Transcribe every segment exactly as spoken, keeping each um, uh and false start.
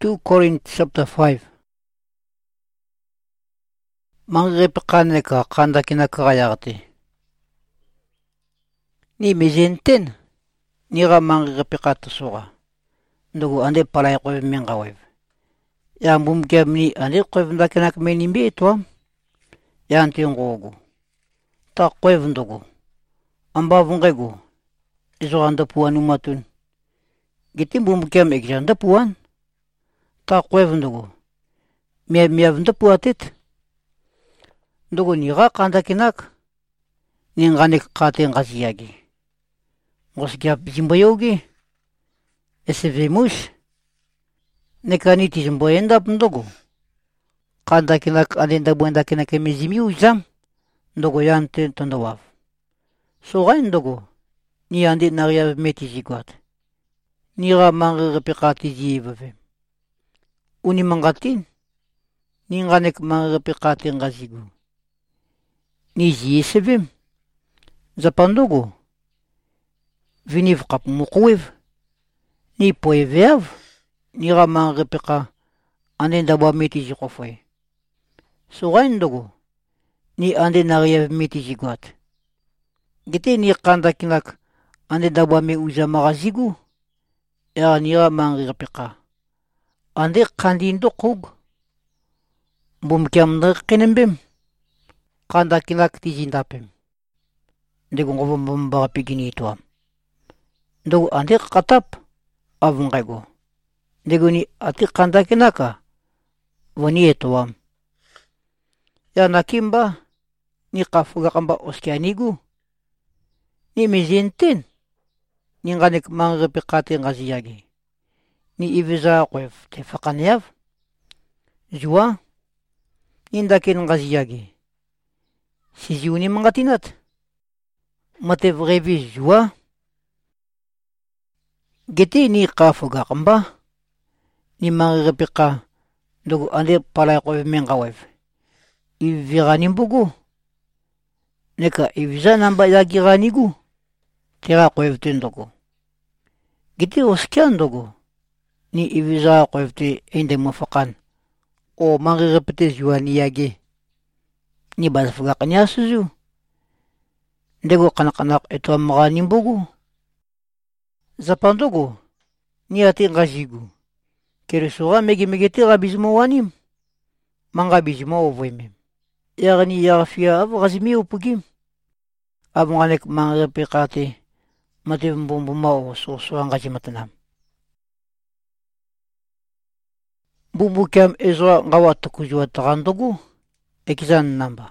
Second Corinthians chapter five. Mangrepekane ka kanda kinakayagati. Ni mizenten ni ga mangrepekata soga. Ndugu ande palay ko mengawev. Ya mumkem ni ande ko ndakinak menimbe to. Ya antingogo. Ta ko ndugu. Amba vungego. Izo anda puan umatun. Gitim mumkem ekjanda puan. Ta ko ndugu. Mia mia vunda puatit. Ndugu niga kanda kinak. Ninganik kate ngaziyagi. Ngosgyap jimbayogi. Ese vemos. Nekaniti jimboyenda ndugu. Kanda kinak adenda buenda kinak emizimi uzam. Ndugu yante tondowav. Soga ndugu. Ni andi naria meti jigwat. Nira mangre pekati jibave. Uni mangatin. Ninganik mangre pekati ngazigu. Ni jisevim. Zapandugu. Viniv kap mukwiv. Ni poeveav. Ni raman repeka. Ande ndabwa meti jikofwe. Sugaindugu. Ni ande naria meti jigwat. Gite ni kanda kinak. Ande ndabwa me uza magazigu. Ya ni raman repeka. Ande kandindo kug. Bumkiam nerkenembem. Kanda kinak tijindapem. Ndego ngobo mbamba pigini ituam. Ndego ande katap avungego. Ndego ni ati kanda kinaka wani ituam. Ya nakimba ni kafuga kamba oskianigu. Ni mizintin. Ni nganik mangrepekati ngaziyagi. Ni iviza kwef te fakanyav. Jua. Ni ndakin ngaziyagi. Siziuni mangatinat. Mate vrevi jua. Geti ni kafuga kamba. Ni mangrepeka. Ndugu ande palay ko mengawev. Ivirani mbugu. Neka iviza namba yagiganigu. Tera ko evte ndugu. Geti oskia ndugu. Ni iviza ko evte ende mafakan. O mangrepete jua ni yagi. Ni bazafuga kanyasuzu. Ndego kanak-kanak ito ang mga nimbugu. Zapandugu. Ni ati ngazigu. Keresuga megi-megiti rabizmo wanim. Mga bizmo ovwemem. Yagani yagafia av gazimi upugim. Av nganek mga repekati. Mativumbumba o suso ang gazimatanam. Bubukam ezwa ngawat kujwa takandugu. Ekizan namba.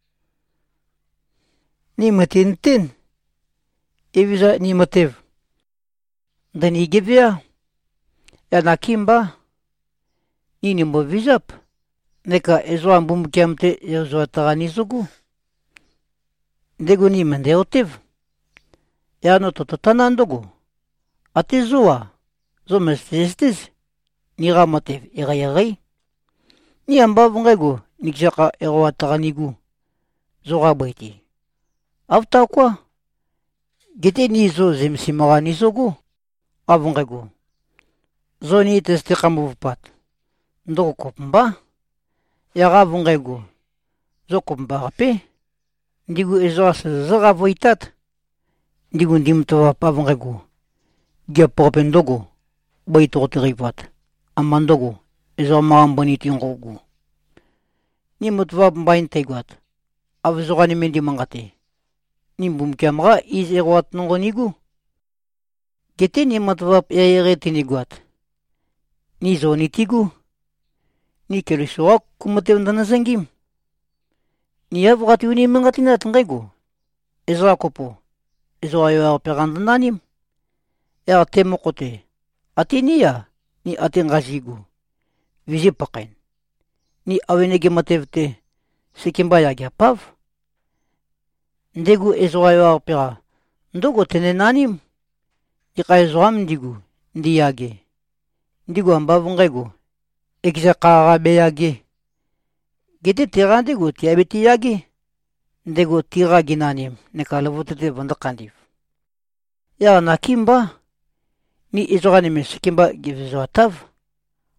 Ni matintin. Iviza ni matev. Dani givya. Ya nakimba. Ni nimbo vizap. Neka ezwa mbumkiamte ezwa taganizugu. Ndegu ni mandeotiv. Ya no tototanandugu. Ati zuwa. Zomestistis. Ni ramatev irayari. Ni ambavungegu. Nikjaka erwa taganigu. Zora baiti. Afta kwa. Gete nizo zemsimaga nizogu. Avungegu. Zoni testi kamuvupat. Ndoko kopmba. Yaga avungegu. Zokopmba rape. Ndigu ezo asa zaga voitat. Ndigu ndimtova pavungegu. Giapopendogo. Baitotirivat. Amandogo. Ezo maamboniti ngogu. Ni mutva mbain teguat. Avzogani mendi mangate. Ni bumkiamra iz erwat nongonigu. Gete ni mutva yaere tiniguat. Ni zoni tigu. Ni kerisua kumate undana zangim. Ni avgati uni mangatina tangaigu. Ezo akopo. Ezo ayo perandandanim. Ya temokote. Ati niya. Ni ati ngazigu. Vizi pakain. Ni awenege matevte sikimba yagya pav. Ndegu ezo ayo apera. Ndogo tenenanim. Ika ezo am ndigu. Ndi yage. Ndigu ambavungegu. Ekisa karabe yage. Gete tira ndegu tiabeti yage. Ndegu tira ginanim. Neka lavutete vandakandif. Ya nakimba. Ni ezo ganime sikimba givezo atav.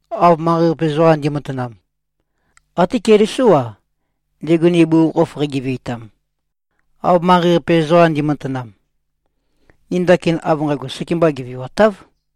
av maripezoan di matanam. Ati kerisua, deguni bu of regivitam. Av maripezoan di matanam. Nindakin avngago sikimba givi watav.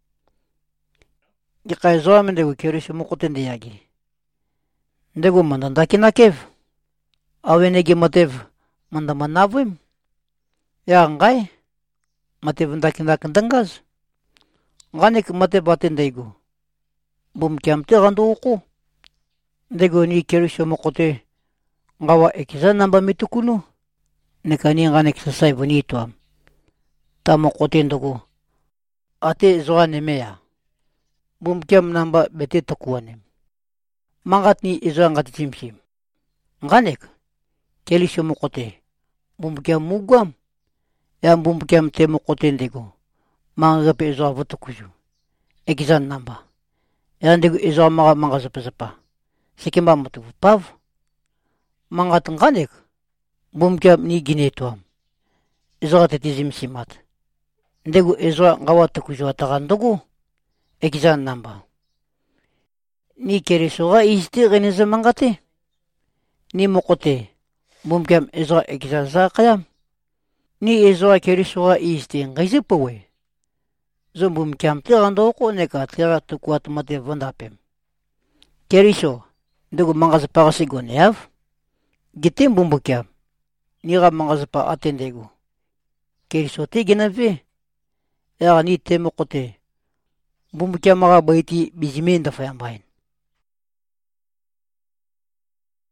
Gikaizoa mendegu kerisu mukoten diagi. Degu mandandakin akev. Awenegi matev mandamanavim. Ya ngai. Matev ndakin ndakin dangaz. Nganik matev batin degu. Bum kiamte gandu uku. Degu ni kerisu mukote. Ngawa ekiza namba mitukunu. Nekani nganik sasai bonituam. Tamo kote ndogo. Ate zoane meya. Bum kiam namba bete takuanem. Mangat ni izo ngati timsim. Nganek. Kerisu mukote. Bum kiam mugam. Yang bum kiam te mukote ndego. Mangape izo avutakuju. Ekizan namba. Yang degu izo maga manga zapa zapa. Sikimba matuvu pav. Mangat nganek. Bum kiam ni ginetuam. Izo gati tizim simat. Ndegu izo ngawatakuju atagandogu. Ekizan namba. Ni kerisoga isti geniza mangate. Ni mukote. Bum kiam izo ekizan zakayam. Ni izo kerisoga isti ngazipawe. Zo bum kiam te gandoko neka tira tukuat mate vandapem. Keriso. Ndegu mangazapa gasigo neav. Gitim bum kiam. Niga mangazapa atendegu. Keriso te ginave. Ya ni te mukote. Bum kiam maga baiti bijimen da fayambain.